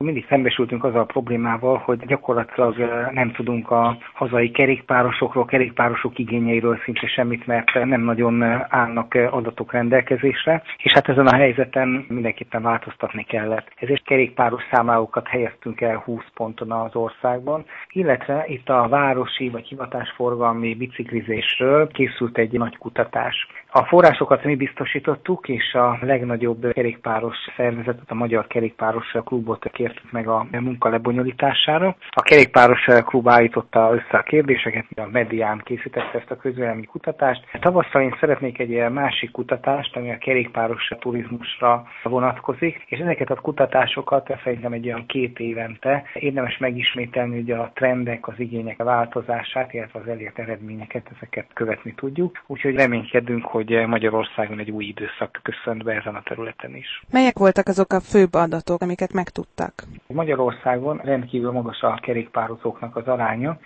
mindig szembesültünk azzal a problémával, hogy gyakorlatilag nem tudunk a hazai kerékpárosok igényeiről szinte semmit, mert nem nagyon állnak adatok rendelkezésre, és hát ezen a helyzeten mindenképpen változtatni kellett. Ezért kerékpáros számlálókat helyeztünk el 20 ponton az országban, illetve itt a városi vagy hivatásforgalmi biciklizésről készült egy nagy kutatás. A forrásokat mi biztosítottuk, és a legnagyobb kerékpáros szervezetet, a Magyar Kerékpáros Klubot kértük meg a munka lebonyolítására. A kerékpáros klub állította össze a kérdéseket, a Medián készítette ezt a közvélemény kutatást. Tavasszal én szeretnék egy másik kutatást, ami a kerékpáros turizmusra vonatkozik, és ezeket a kutatásokat szerintem egy olyan 2 évente érdemes megismételni, hogy a trendek, az igények változását, illetve az elért eredményeket, ezeket követni tudjuk. Úgyhogy reménykedünk, hogy Magyarországon egy új időszak köszönt be ezen a területen is. Melyek voltak azok a főbb adatok, amiket megtudtak? Magyarországon rendkívül magas a kerékpározóknak az aránya.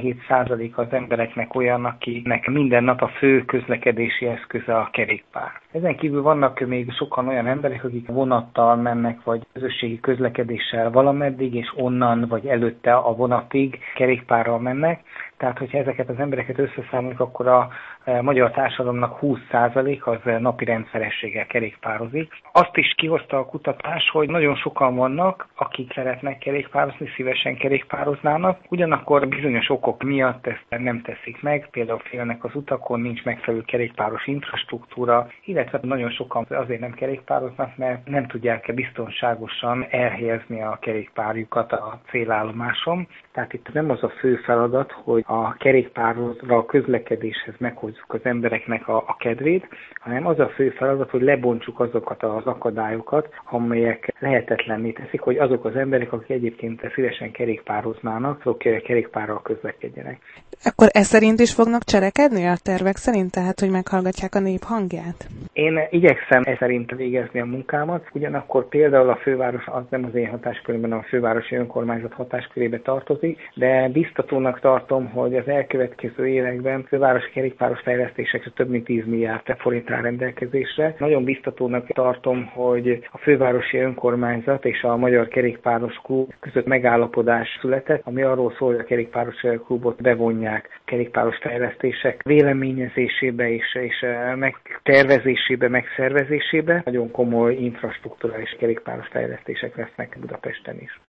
17% az embereknek olyan, akinek minden nap a fő közlekedési eszköze a kerékpár. Ezen kívül vannak még sokan olyan emberek, akik vonattal mennek, vagy közösségi közlekedéssel valameddig, és onnan vagy előtte a vonatig kerékpárral mennek. Tehát, hogyha ezeket az embereket összeszámoljuk, akkor a magyar társadalomnak 20% az napi rendszerességgel kerékpározik. Azt is kihozta a kutatás, hogy nagyon sokan vannak, akik szeretnek kerékpározni, szívesen kerékpároznának, ugyanakkor bizonyos okok miatt ezt nem teszik meg, például félnek az utakon, nincs megfelelő kerékpáros infrastruktúra, illetve nagyon sokan azért nem kerékpároznak, mert nem tudják biztonságosan elhelyezni a kerékpárjukat a célállomáson. Tehát itt nem az a fő feladat, hogy a kerékpárra, a közlekedéshez meghozzuk az embereknek a kedvét, hanem az a fő feladat, hogy lebontsuk azokat az akadályokat, amelyek lehetetlenné teszik, hogy azok az emberek, akik egyébként szívesen kerékpároznának, azok kerékpárral közlekedjenek. Akkor ez szerint is fognak cselekedni a tervek szerint, tehát hogy meghallgatják a nép hangját? Én igyekszem ez szerint végezni a munkámat, ugyanakkor például a főváros az nem az én hatáskörömben, a fővárosi önkormányzat hatáskörébe tartozik, de biztatónak tartom, hogy az elkövetkező években fővárosi kerékpáros fejlesztésekre több mint 10 milliárd forint áll rendelkezésre. Nagyon biztatónak tartom, hogy a fővárosi önkormányzat és a Magyar Kerékpáros Klub között megállapodás született, ami arról szól, hogy a kerékpáros klubot bevonják kerékpáros fejlesztések véleményezésébe és megtervezésébe, megszervezésébe. Nagyon komoly infrastrukturális kerékpáros fejlesztések lesznek Budapesten is.